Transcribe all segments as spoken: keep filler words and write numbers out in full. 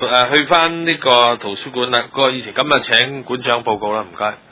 誒，去翻呢個圖書館啦，個議程，咁啊請館長報告啦，唔該。 誒、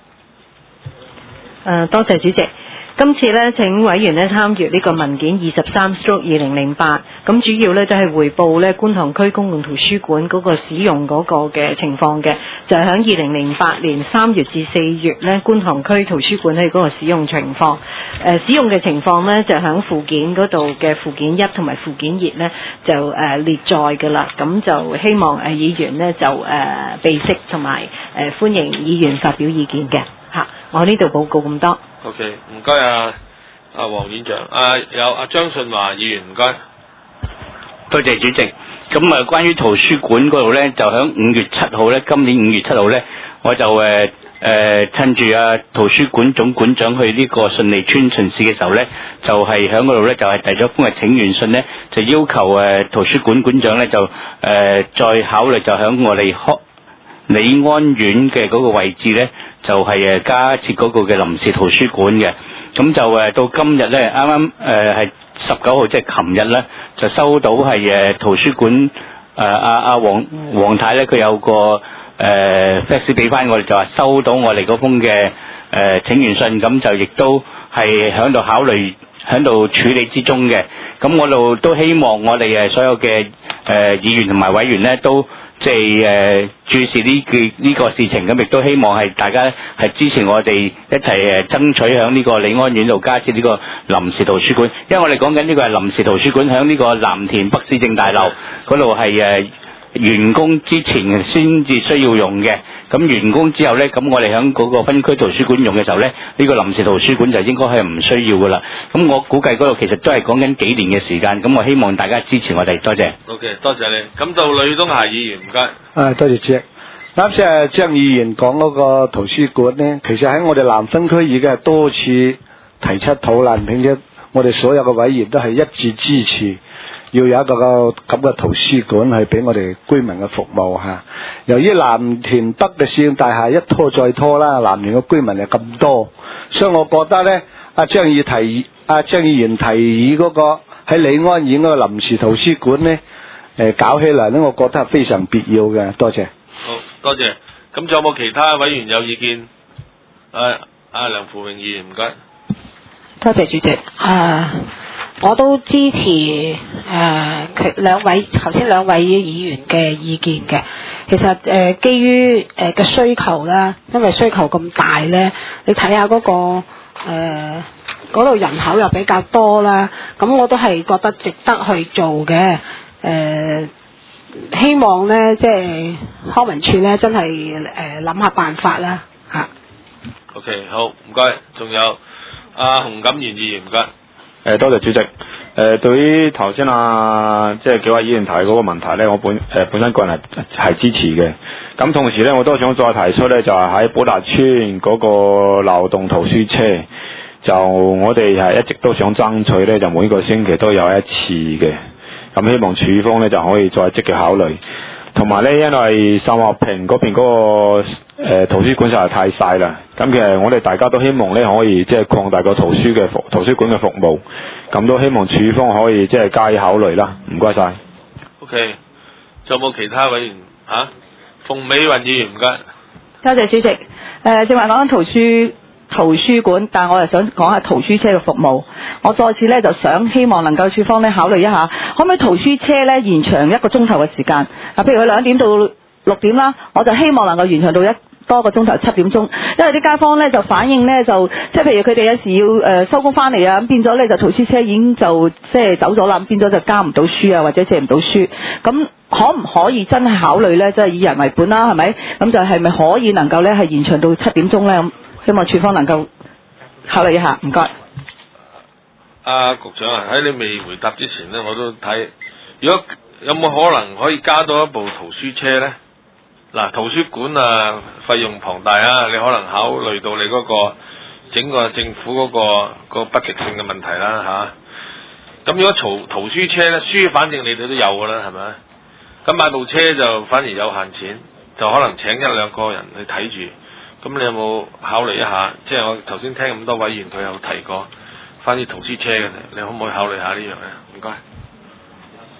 呃，多謝主席。今次咧請委員咧參閱呢個文件二十三 stroke 二零零八，咁主要咧就係匯報咧觀塘區公共圖書館嗰個使用嗰個嘅情況嘅，就係喺二零零八年三月至四月咧觀塘區圖書館咧嗰個使用情況。誒、呃、使用嘅情況咧就喺附件嗰度嘅附件一同埋附件二咧就誒、呃、列載㗎啦，咁就希望誒、呃、議員咧就誒備悉同埋誒歡迎議員發表意見嘅嚇。我呢度報告咁多。 OK， 唔該啊，阿黃院長，啊有阿張信華議員，唔該。 多謝主席。咁啊，關於圖書館嗰度咧，就喺五月七號咧，今年五月七號咧，我就誒誒、呃、趁住啊圖書館總館長去呢個順利村巡視嘅時候咧，就係喺嗰度咧就係遞咗封嘅請願信咧，就要求誒、呃、圖書館館長咧就誒、呃、再考慮就喺我哋康李安苑嘅嗰個位置咧。就係誒加設嗰個嘅臨時圖書館嘅，咁就誒到今日咧，啱啱誒係十九號，即係琴日咧，就收到係誒圖書館誒阿阿黃黃太咧，佢有個誒 fax 俾翻我哋，就話收到我哋嗰封嘅誒、呃、請願信，咁就亦都係喺度考慮喺度處理之中嘅。咁我度都希望我哋誒所有嘅誒、呃、議員同埋委員咧都。即係誒注視呢件呢個事情，咁亦都希望係大家係支持我哋一齊誒爭取喺呢個李安苑度加設呢個臨時圖書館，因為我哋講緊呢個係臨時圖書館喺呢個藍田北市政大樓嗰度係誒完工之前先至需要用嘅，咁完工之後呢，咁我哋喺嗰個分區圖書館用嘅時候呢，呢、呢個臨時圖書館就應該係唔需要噶啦。咁我估計嗰度其實都係講緊幾年嘅時間，咁我希望大家支持我哋，多謝。 OK， 多謝你。咁到呂東霞議員，唔該。 啊，多謝主席。啱先啊，張議員講嗰個圖書館呢，其實喺我哋南分區已經係多次提出討論，並且我哋所有嘅委員都係一致支持。要有一個咁嘅圖書館去俾我哋居民嘅服務嚇。由於藍田北嘅市政大廈一拖再拖啦，藍田嘅居民又咁多，所以我覺得呢，阿張議提阿張議員提議嗰個喺李安苑嗰個臨時圖書館呢，誒搞起嚟呢，我覺得係非常必要嘅。多謝。 好，多謝。咁仲有冇其他委員有意見？誒，阿梁富榮議員，唔該。 多謝主席。啊。我都支持誒、呃、兩位頭先兩位議員嘅意見嘅。其實誒、呃、基於誒嘅需求啦，因為需求咁大咧，你睇下嗰個誒嗰度人口又比較多啦，咁我都係覺得值得去做嘅。誒、呃、希望咧即係康文署咧真係誒諗下辦法啦嚇。 OK， 好，唔該。仲有阿洪錦元議員，唔該。 誒多謝主席。誒、呃、對於頭先啊，即係幾位議員提嗰個問題咧，我本誒、呃、本身個人係係支持嘅。咁同時咧，我都想再提出咧，就係喺寶達邨嗰個流動圖書車，就我哋係一直都想爭取咧，就每個星期都有一次嘅。咁希望署方咧就可以再積極考慮。同埋咧，因為秀茂坪嗰邊嗰、那個、呃、圖書館實在太細啦，咁其實我哋大家都希望咧可以即係擴大個圖書嘅服圖書館嘅服務，咁都希望署方可以即係加以考慮啦。唔該晒。 OK， 仲有冇其他委員嚇？馮美雲議員，唔該。 多謝主席。誒、呃，正話講緊圖書圖書館，但係我又想講下圖書車嘅服務。我再次咧就想希望能夠署方咧考慮一下，可唔可以圖書車咧延長一個鐘頭嘅時間？啊，譬如佢兩點到六點啦，我就希望能夠延長到一多個鐘頭七點鐘，因為啲街坊咧就反映咧就即係譬如佢哋有時要誒收工翻嚟啊，咁變咗咧就圖書車已經就即係走咗啦，咁變咗就交唔到書啊，或者借唔到書。咁可唔可以真係考慮咧？即係以人為本啦，係咪？咁就係咪可以能夠咧係延長到七點鐘咧？咁希望署方能夠考慮一下，唔該。 阿局長啊，喺你未回答之前咧，我都睇，如果有冇可能可以加多一部圖書車咧？嗱，圖書館啊，費用龐大啊，你可能考慮到你嗰個整個政府嗰個個不值性嘅問題啦嚇。咁如果圖圖書車咧，書反正你哋都有㗎啦，係咪？咁買部車就反而有限錢，就可能請一兩個人去睇住。咁你有冇考慮一下？即係我頭先聽咁多委員佢有提過翻啲圖書車嘅，你可唔可以考慮下呢樣咧？唔該。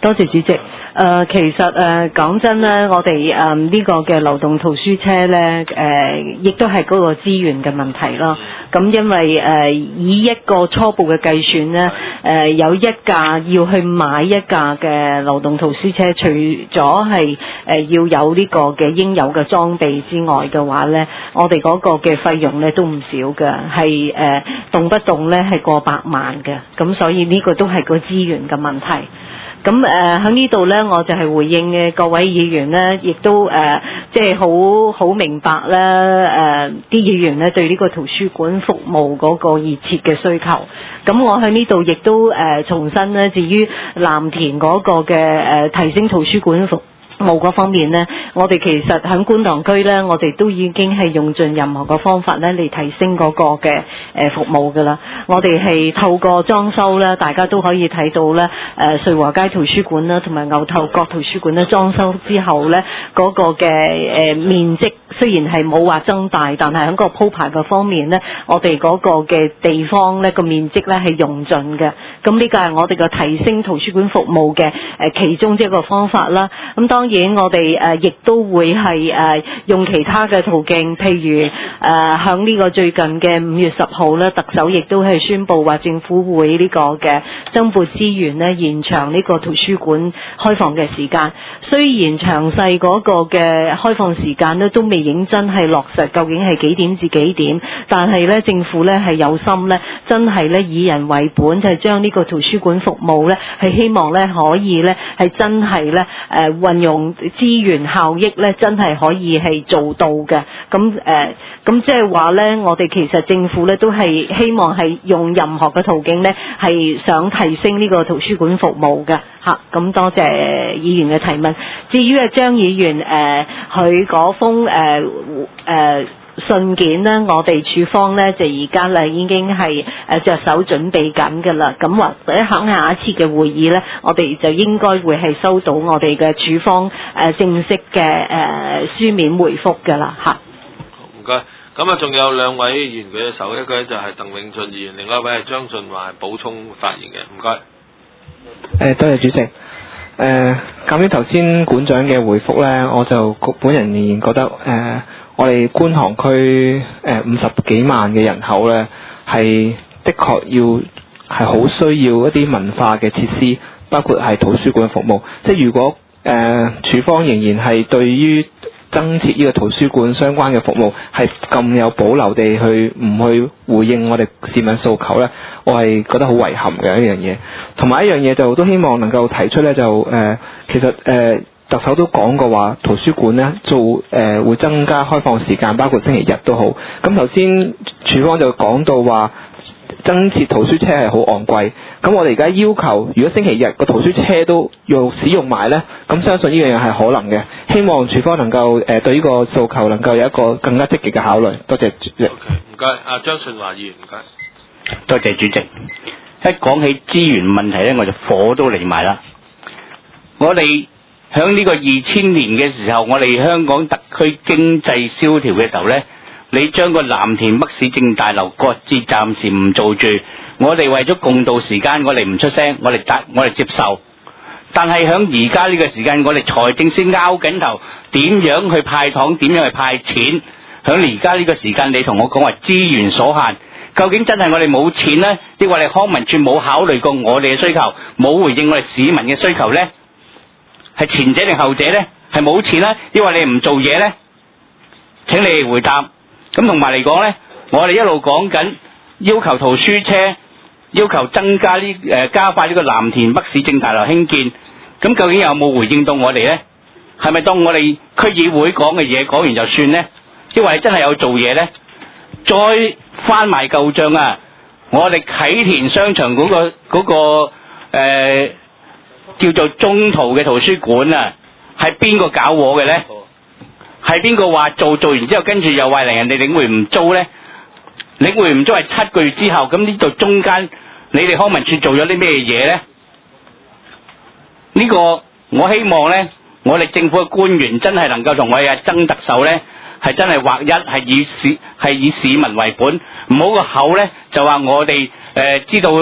多謝主席。誒、呃，其實誒講真咧，我哋誒呢個嘅流動圖書車咧，誒、呃、亦都係嗰個資源嘅問題咯。咁因為誒、呃、以一個初步嘅計算咧，誒、呃、有一架要去買一架嘅流動圖書車，除咗係誒要有呢個嘅應有嘅裝備之外嘅話咧，我哋嗰個嘅費用咧都唔少嘅，係誒、呃、動不動咧係過百萬嘅。咁所以呢個都係個資源嘅問題。咁誒喺呢度呢，我就係回應嘅各位議員呢，亦都誒即係好好明白啦。誒、呃、啲議員呢對呢個圖書館服務嗰個熱切嘅需求。咁我喺呢度亦都誒、呃、重申呢，至於藍田嗰個嘅誒、呃、提升圖書館服務嗰方面呢，我哋其實喺觀塘區呢，我哋都已經係用盡任何嘅方法呢嚟提升嗰個嘅誒服務㗎啦。我哋係透過裝修啦，大家都可以睇到咧，誒瑞和街圖書館啦，同埋牛頭角圖書館咧裝修之後咧，嗰、那個嘅誒面積雖然係冇話增大，但係喺個鋪排嘅方面咧，我哋嗰個嘅地方咧個面積咧係用盡嘅。咁呢個係我哋嘅提升圖書館服務嘅誒其中一個方法啦。咁當然我哋誒亦都會係誒用其他嘅途徑，譬如誒響呢個最近嘅五月十號咧，特首亦都係宣布話政府會呢個嘅增撥資源咧，延長呢個圖書館開放嘅時間。雖然詳細嗰個嘅開放時間咧都未認真係落實，究竟係幾點至幾點？但係咧政府咧係有心咧，真係咧以人為本，就係將呢個圖書館服務咧係希望咧可以咧係真係咧誒運用資源效益咧，真係可以係做到嘅。咁誒咁即係話咧，我哋其實政府咧都係希望係用任何嘅途徑咧，係想提升呢個圖書館服務嘅嚇。咁多謝議員嘅提問。至於啊張議員誒佢嗰封誒誒、呃呃、信件呢，我哋處方咧就而家咧已經係誒着手準備緊㗎啦。咁或者喺下一次嘅會議咧，我哋就應該會係收到我哋嘅處方誒、呃、正式嘅誒、呃、書面回覆㗎啦嚇。 唔該。咁啊，仲有兩位議員舉手，一個咧就係鄧永俊議員，另外一位係張俊華補充發言嘅，唔該。 誒，多謝主席。誒、呃，鑑於頭先館長嘅回覆咧，我就本人仍然覺得誒、呃，我哋觀塘區誒五十幾萬嘅人口咧，係的確要係好需要一啲文化嘅設施，包括係圖書館服務。即係如果誒處方仍然係對於增設呢個圖書館相關嘅服務係咁有保留地去唔去回應我哋市民訴求呢，我係覺得好遺憾嘅一樣嘢。同埋一樣嘢就都希望能夠提出呢，就誒、呃、其實誒、呃、特首都講過話圖書館呢做誒、呃、會增加開放時間，包括星期日都好。咁頭先處方就講到話增設圖書車係好昂貴，咁我哋而家要求如果星期日個圖書車都要使用埋呢，咁相信呢樣嘢係可能嘅。希望處方能夠誒、呃、對呢個訴求能夠有一個更加積極嘅考慮。多謝主席。 唔該，阿張順華議員，唔該。 多謝主席。一講起資源問題呢，我就火都嚟埋啦。我哋響呢個二千年嘅時候，我哋香港特區經濟蕭條嘅時候呢，你將個藍田北市政大樓擱置，暫時唔做住。我哋為咗共度時間，我哋唔出聲，我哋我哋接受。但係響而家呢個時間，我哋財政司拗緊頭，點樣去派糖，點樣去派錢？響而家呢個時間，你同我講話資源所限，究竟真係我哋冇錢呢？抑或你康文署冇考慮過我哋嘅需求，冇回應我哋市民嘅需求呢？係前者定後者呢？係冇錢呢？抑或你唔做嘢呢？請你回答。咁同埋嚟講呢，我哋一路講緊要求圖書車，要求增加呢誒、呃、加快呢個藍田北市政大樓興建。咁究竟有冇回應到我哋呢？係咪當我哋區議會講嘅嘢講完就算呢？因為真係有做嘢呢？再翻埋舊帳啊！我哋啟田商場嗰、嗰個嗰、嗰個、呃、叫做中途嘅圖書館啊，係邊個搞我嘅呢？係邊個話做做完之後跟住又話嚟人哋領匯唔租呢？領匯唔租係七個月之後，咁呢度中間你哋康文署做咗啲咩嘢呢？呢、呢個我希望呢，我哋政府嘅官員真係能夠同我哋曾特首呢，係真係劃一，係以市係以市民為本，唔好個口呢就話我哋誒、呃、知道誒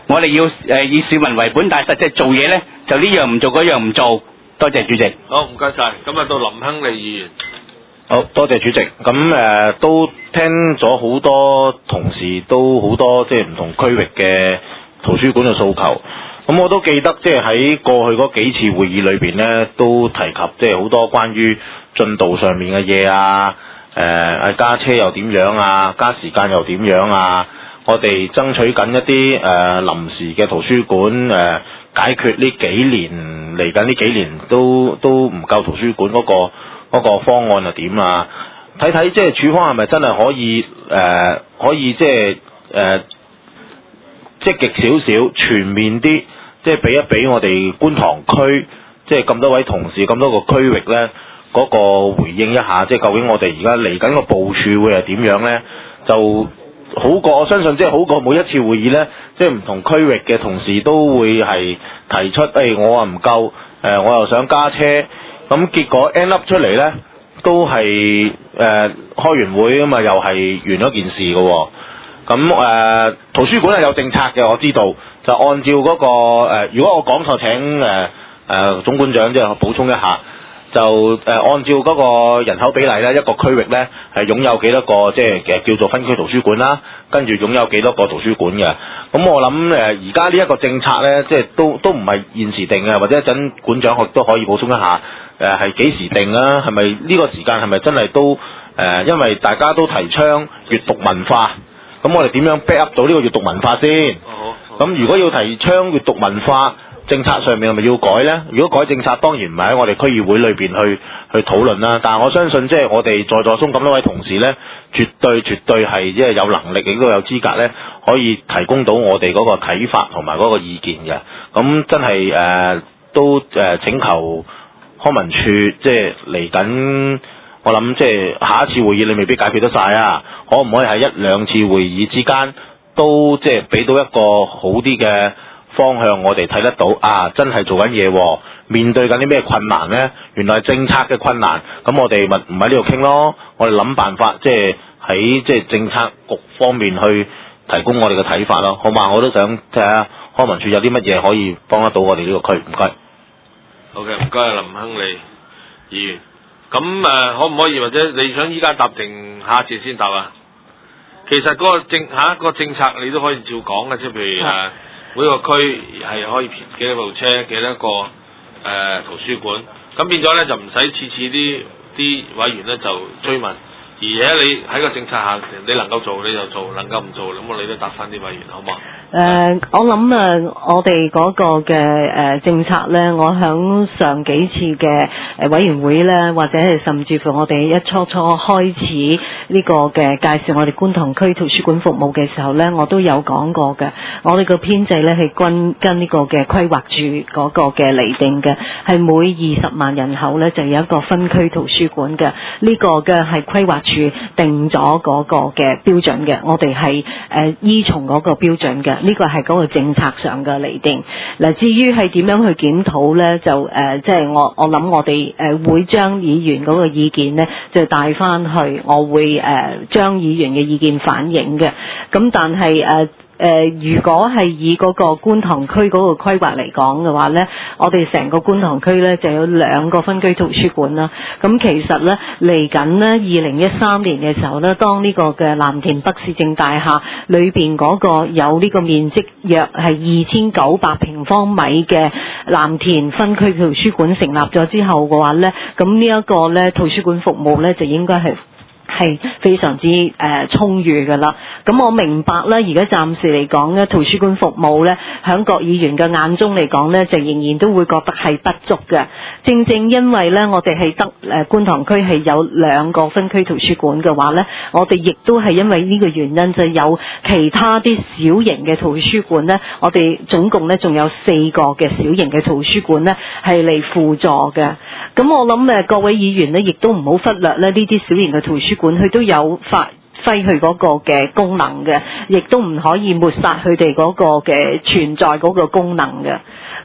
我哋要誒、呃、以市民為本，但係實際做嘢咧就呢樣唔做嗰樣唔做。多謝主席。 好，唔該晒。咁啊，到林亨利議員。 好多謝主席。咁誒、呃、都聽咗好多同事都好多即係唔同區域嘅圖書館嘅訴求。咁我都記得即係喺過去嗰幾次會議裏邊咧，都提及即係好多關於進度上面嘅嘢啊，誒、呃、加車又點樣啊，加時間又點樣啊，我哋爭取緊一啲誒、呃、臨時嘅圖書館誒、呃、解決呢幾年嚟緊呢幾年都都唔夠圖書館嗰、嗰個嗰個方案係點啊？睇睇即係處方係咪真係可以誒、呃、可以即係誒積極少少全面啲？即係俾一俾我哋觀塘區，即係咁多位同事咁多個區域呢，嗰、嗰個回應一下，即係究竟我哋而家嚟緊個部署會係點樣呢？就好過我相信，即係好過每一次會議呢，即係唔同區域嘅同事都會係提出，誒、哎、我啊唔夠，誒、呃、我又想加車，咁結果 end up 出嚟呢，都係誒、呃、開完會啊嘛，又係完咗件事嘅喎、哦。咁誒、呃、圖書館係有政策嘅，我知道就按照嗰、那個、呃、如果我講錯請誒誒、呃呃、總館長即係補充一下，就誒、呃、按照嗰個人口比例咧，一個區域咧係擁有幾多個即係嘅叫做分區圖書館啦，跟住擁有幾多個圖書館嘅。咁我諗誒而家呢一個政策咧，即係都都唔係現時定嘅，或者一陣館長亦都可以補充一下誒係幾時定啊？係咪呢個時間係咪真係都誒、呃？因為大家都提倡閱讀文化。咁我哋點樣 back up 到呢個閱讀文化先？咁如果要提倡閱讀文化，政策上面係咪要改呢？如果改政策，當然唔係喺我哋區議會裏邊去去討論啦。但係我相信，即係我哋在座中咁多位同事呢，絕對絕對係即係有能力，亦都有資格呢，可以提供到我哋嗰個睇法同埋嗰個意見嘅。咁真係誒、呃、都誒、呃、請求康文署即係嚟緊。我諗即係下一次會議你未必解決得晒啊，可唔可以喺一兩次會議之間都即係俾到一個好啲嘅方向，我哋睇得到啊，真係做緊嘢，面對緊啲咩困難呢？原來係政策嘅困難，咁我哋咪唔喺呢度傾咯，我哋諗辦法，即係喺即係政策局方面去提供我哋嘅睇法咯，好嘛？我都想睇下康文署有啲乜嘢可以幫得到我哋呢個區，唔該。 好嘅，唔該林亨利議員。咁誒、呃，可唔可以或者你想依家答定下次先答啊？其實嗰個政嚇、啊嗰個政策你都可以照講嘅，即係譬如誒、啊、每個區係可以編幾多部車，幾多個誒、呃、圖書館，咁變咗咧就唔使次次啲啲委員咧就追問，而且你喺個政策下，你能夠做你就做，能夠唔做咁我你都答翻啲委員好嘛？ 誒、呃，我諗啊，我哋嗰個嘅誒、呃、政策咧，我響上幾次嘅誒委員會咧，或者係甚至乎我哋一初初開始呢個嘅介紹我哋觀塘區圖書館服務嘅時候咧，我都有講過嘅。我哋個編制咧係跟跟呢個嘅規劃處嗰個嘅釐定嘅，係每二十萬人口咧就有一個分區圖書館嘅。呢、這個嘅係規劃處定咗嗰個嘅標準嘅，我哋係誒依從嗰個標準嘅。呢個係嗰個政策上嘅釐定。嗱，至於係點樣去檢討呢？就誒，即係我我諗我哋誒會將議員嗰個意見呢，就帶翻去，我會誒將議員嘅意見反映嘅。咁但係誒。誒、呃，如果係以嗰個觀塘區嗰個規劃嚟講嘅話呢，我哋成個觀塘區呢就有兩個分區圖書館啦。咁其實呢，嚟緊呢，二零一三年嘅時候呢，當呢個嘅藍田北市政大廈裏邊嗰個有呢個面積約係二千九百平方米嘅藍田分區圖書館成立咗之後嘅話呢，咁呢一個呢圖書館服務呢，就應該係係非常之誒、呃、充裕㗎啦。咁我明白咧，而家暫時嚟講咧，圖書館服務咧，喺各議員嘅眼中嚟講咧，就仍然都會覺得係不足嘅。正正因為咧，我哋係得誒、呃、觀塘區係有兩個分區圖書館嘅話咧，我哋亦都係因為呢個原因，就有其他啲小型嘅圖書館咧，我哋總共咧仲有四個嘅小型嘅圖書館咧係嚟輔助嘅。咁我諗誒各位議員咧，亦都唔好忽略咧呢啲小型嘅圖書館，佢都有發揮佢嗰個嘅功能嘅，亦都唔可以抹殺佢哋嗰個嘅存在嗰個功能嘅。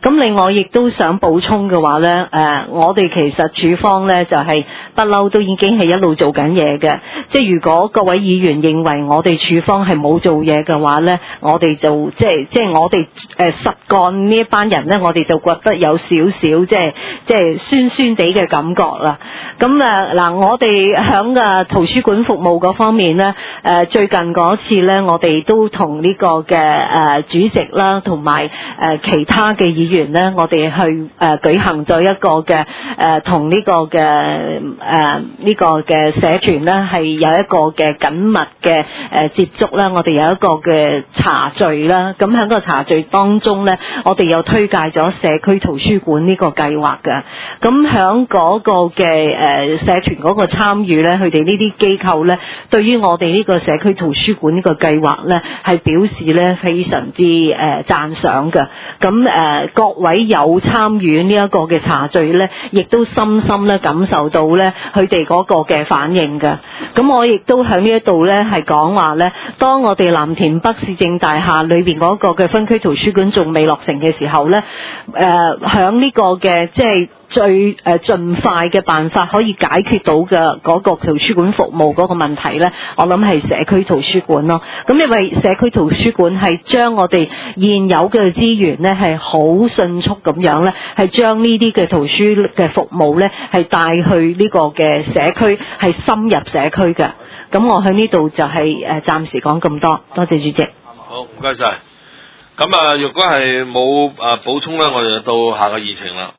咁另外亦都想補充嘅話呢，誒、呃，我哋其實處方呢就係不嬲都已經係一路做緊嘢嘅。即係如果各位議員認為我哋處方係冇做嘢嘅話呢，我哋就即係即係我哋誒、呃、實幹呢一班人呢，我哋就覺得有少少即係即係酸酸地嘅感覺啦。咁誒嗱，我哋響嘅圖書館服務嗰方面呢，誒、呃、最近嗰次呢，我哋都同呢個嘅誒、呃、主席啦，同埋誒其他嘅議員呢，我哋去誒、呃、舉行咗一個嘅誒同呢個嘅誒呢個嘅社團呢，係有一個嘅緊密嘅誒、呃、接觸啦，我哋有一個嘅茶聚啦。咁喺個茶聚當中呢，我哋又推介咗社區圖書館呢個計劃嘅。咁喺嗰個嘅誒、呃、社團嗰個參與呢，佢哋呢啲機構呢，對於我哋呢個社區圖書館呢個計劃呢，係表示呢非常之誒、呃、讚賞嘅。咁誒、呃、各位有參與呢一個嘅茶聚呢，亦都深深咧感受到呢佢哋嗰個嘅反應嘅。咁我亦都喺呢一度呢係講話呢，當我哋藍田北市政大廈裏邊嗰個嘅分區圖書館仲未落成嘅時候呢，誒喺呢個嘅即係最誒盡快嘅辦法可以解決到嘅嗰個圖書館服務嗰個問題呢，我諗係社區圖書館咯。咁因為社區圖書館係將我哋現有嘅資源呢係好迅速咁樣呢，係將呢啲嘅圖書嘅服務呢係帶去呢個嘅社區，係深入社區嘅。咁我喺呢度就係誒暫時講咁多，多謝主席。 好，唔該晒。咁啊，若果係冇啊補充呢，我哋就到下個議程啦。